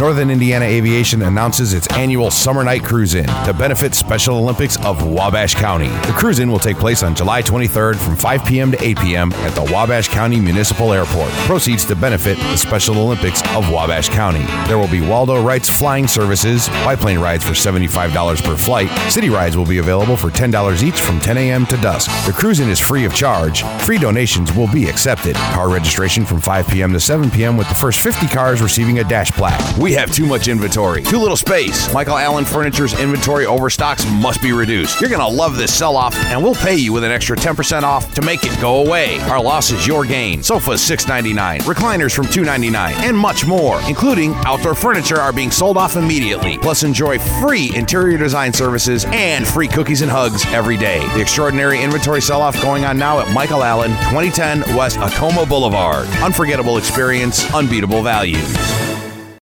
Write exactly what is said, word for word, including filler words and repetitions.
Northern Indiana Aviation announces its annual Summer Night Cruise-In to benefit Special Olympics of Wabash County. The cruise-in will take place on July twenty-third from five p.m. to eight p.m. at the Wabash County Municipal Airport. Proceeds to benefit the Special Olympics of Wabash County. There will be Waldo Wright's flying services, biplane rides for seventy-five dollars per flight. City rides will be available for ten dollars each from ten a.m. to dusk. The cruise-in is free of charge. Free donations will be accepted. Car registration from five p.m. to seven p.m. with the first fifty cars receiving a dash plaque. We have too much inventory, too little space. Michael Allen Furniture's inventory overstocks must be reduced. You're going to love this sell-off, and we'll pay you with an extra ten percent off to make it go away. Our loss is your gain. Sofas six ninety-nine, recliners from two ninety-nine, and much more, including outdoor furniture, are being sold off immediately. Plus, enjoy free interior design services and free cookies and hugs every day. The extraordinary inventory sell-off going on now at Michael Allen, twenty ten West Acoma Boulevard. Unforgettable experience, unbeatable values.